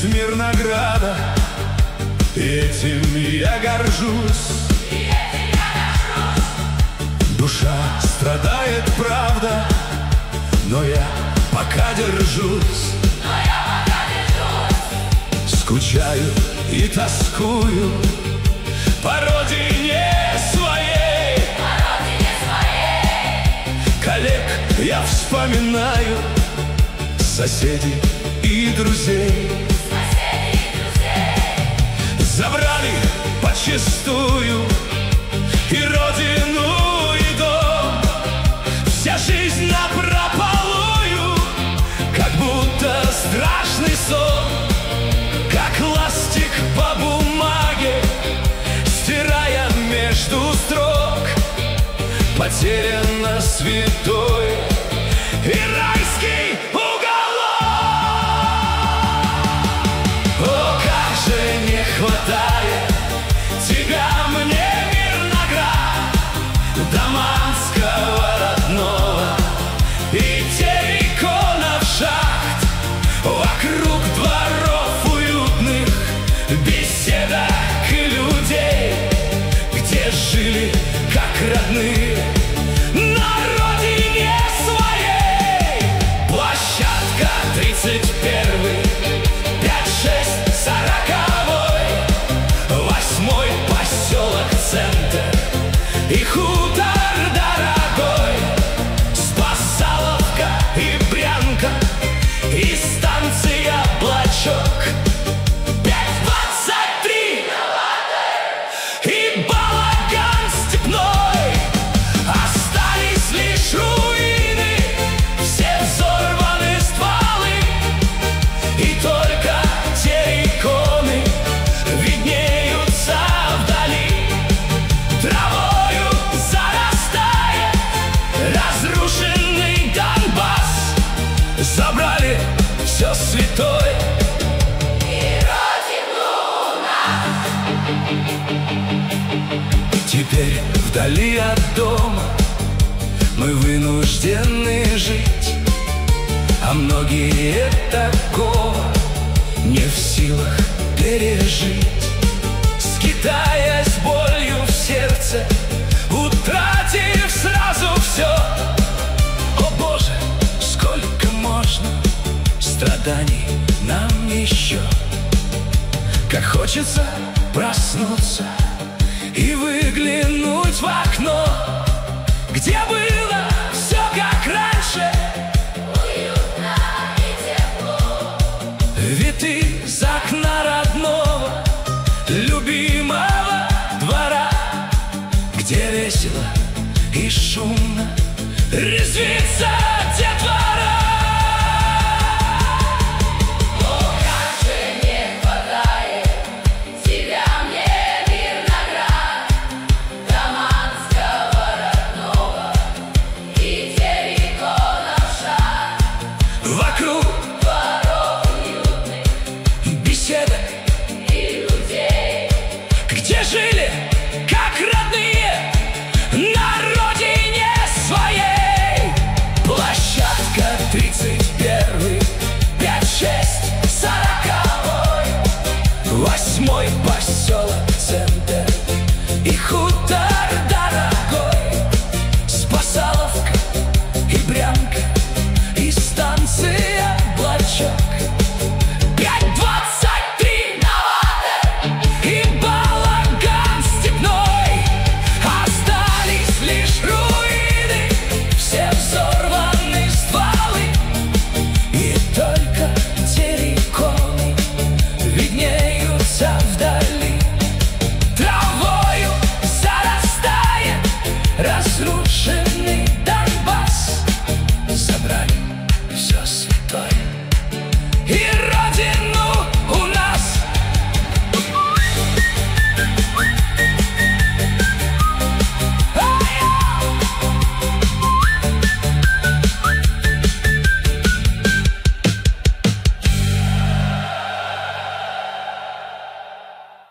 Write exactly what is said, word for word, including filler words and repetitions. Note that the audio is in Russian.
из Мирнограда, и этим я горжусь. Душа страдает, правда, но я пока держусь. Скучаю и тоскую по родине своей. Коллег я вспоминаю, соседей и друзей. Забрали почистую и родину, и дом. Вся жизнь напропалую, как будто страшный сон. Как ластик по бумаге, стирая между строк, потеряно святой и райский уголок. О, как же не хватает тебя мне, Мирноград, Даманского родного и терриконов шахт, вокруг дворов уютных, беседок и людей, где жили как родные на родине своей. Площадка тридцать первый, пять шесть сороковой, восьмой поселок центр и хутор дорогой, Спасаловка и Брянка и станция Блочок, пять двадцать три и балаган степной. Остались лишь руины, все взорваны стволы, и только терриконы виднеются вдали. Травою зарастает разрушенный Донбасс. Забрали все святое и родину нас. Теперь вдали от дома мы вынуждены жить, а многие такого не в силах пережить. Скитаясь болью в сердце, утратив сразу все. О Боже, сколько можно страданий нам еще. Как хочется проснуться и выглянуть в окно, где было все как раньше, уютно и тепло. Вид из окна родного, любимого двора, где весело и шумно резвится детвора. О, как же не хватает тебя мне, Мирноград, Даманского родного и терриконов шахт, вокруг